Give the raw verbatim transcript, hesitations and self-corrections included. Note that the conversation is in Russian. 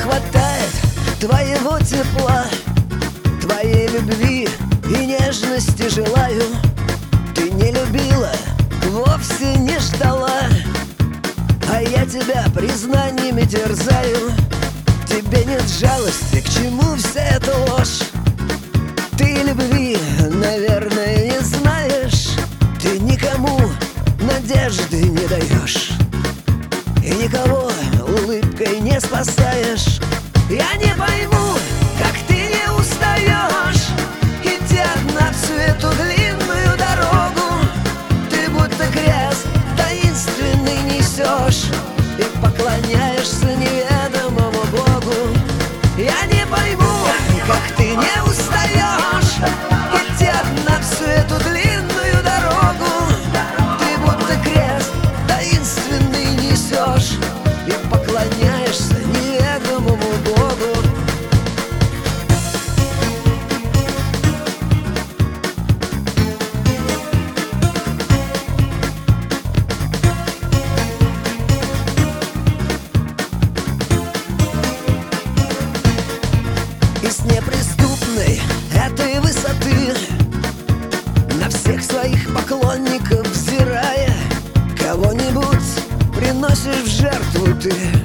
хватает твоего тепла, твоей любви и нежности желаю. Ты не любила, вовсе не ждала, а я тебя признаниями терзаю. Тебе нет жалости, к чему вся эта ложь? Ты любви, наверное, не знаешь. Ты никому надежды не даешь и никого улыбкой не спасаешь. Я не пойму, как ты не устаешь идти одна всю эту длинную дорогу. Ты будто крест таинственный несешь и поклоняешься неведомому Богу. Я не пойму, как ты не устаешь идти одна всю эту длинную дорогу. Ты будто крест таинственный несешь и поклоняешься неведомому Богу. И с неприступной этой высоты на всех своих поклонников взирая, кого-нибудь приносишь в жертву ты.